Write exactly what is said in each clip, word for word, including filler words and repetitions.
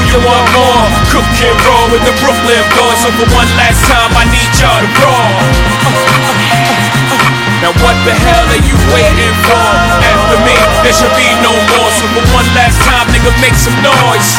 you want more? Cook and roll with the Brooklyn boys. So for one last time, I need y'all to roar. Now what the hell are you waiting for? After me, there should be no more. So for one last time, nigga, make some noise.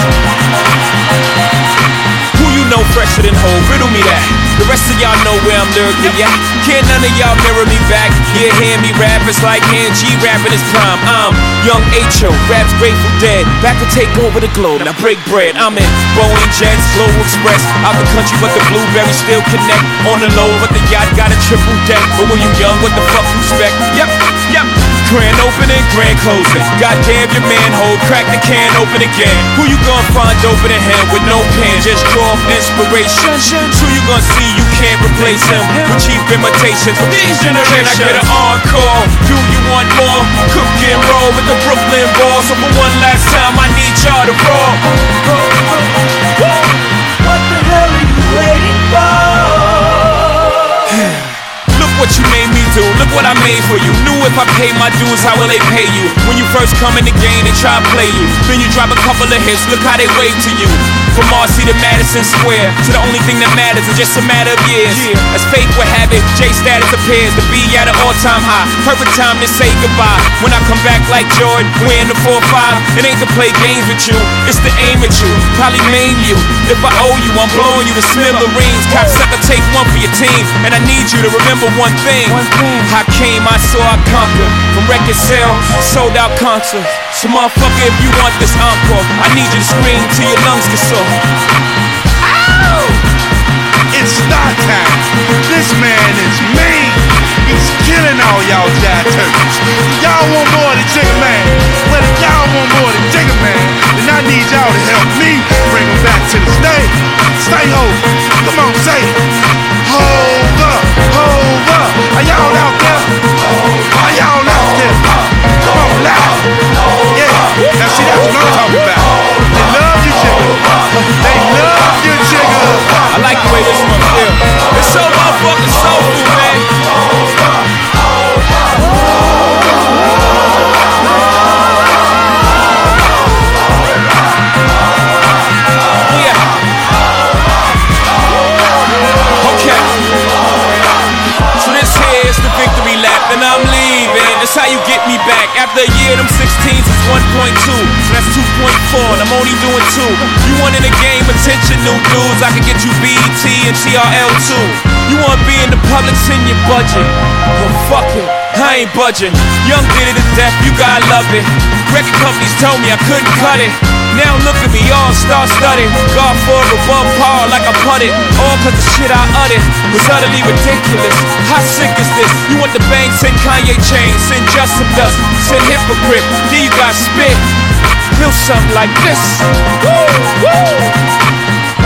Who you know fresher than Hov? Riddle me that. The rest of y'all know where I'm lurking at. Can't none of y'all mirror me back. Yeah, hear me rap, it's like N G rapping his prime. I'm Young H O, raps Grateful Dead. Back to take over the globe, now break bread. I'm in Boeing Jets, Global Express. Out the country, but the blueberries still connect. On the low, but the yacht got a triple deck. But when you young, what the fuck you expect? Yep, yep. Grand opening, grand closing. Goddamn your manhole, crack the can open again. Who you gonna find open in hell with no pen? Just draw up inspiration. Who you gonna see you can't replace him with cheap imitations from these generations? Can I get an encore? Do you want more? Cook and roll with the Brooklyn boys. So for one last time, I need y'all to roll. What the hell are you waiting for? Look what you made me do, look what I made for you. Knew if I pay my dues, how will they pay you? When you first come in the game, they try to play you. Then you drop a couple of hits, look how they wave to you. From Marcy to Madison Square, to the only thing that matters is just a matter of years. Yeah. As fate would have it, J status appears to be at an all-time high. Perfect time to say goodbye. When I come back like Jordan, wearing the four five, it ain't to play games with you, it's to aim at you, probably maim you. If I owe you, I'm blowing you to smithereens. Cocksucker, take one for your team, and I need you to remember one thing. I came, I saw, I conquered. From record sale, sold out concerts. So motherfucker, if you want this encore, I need you to scream till your lungs get sore. Ow! It's start time. This man is mean. He's killing all y'all jive turkeys. Y'all want more than Jigga Man? Well, if y'all want more than Jigga Man, then I need y'all to help me bring him back to the stage. Stay over. Come on, say it. Hold up, hold up. Are y'all out there? Are y'all out there? Come on, loud. Yeah, now see, that's what I'm talking about. They love you, Jigga. They love you, Jigga. I like the way this one feels. It's so motherfucking soulful, man. And I'm leaving, that's how you get me back. After a year, them sixteens is one point two, so that's two point four, and I'm only doing two. You want in the game, attention, new dudes, I can get you B E T and T R L too. You want be in the public, send your budget. Well, fuck it, I ain't budging. Young did it to death, you gotta love it. Record companies told me I couldn't cut it. Now look at me, all star studded. God for above par like I putted. All cause the shit I uttered was utterly ridiculous. How sick is this? You want the bang, send Kanye chain, send Justin Dust, send Hypocrite. Then you got spit. Feel something like this. Woo, woo.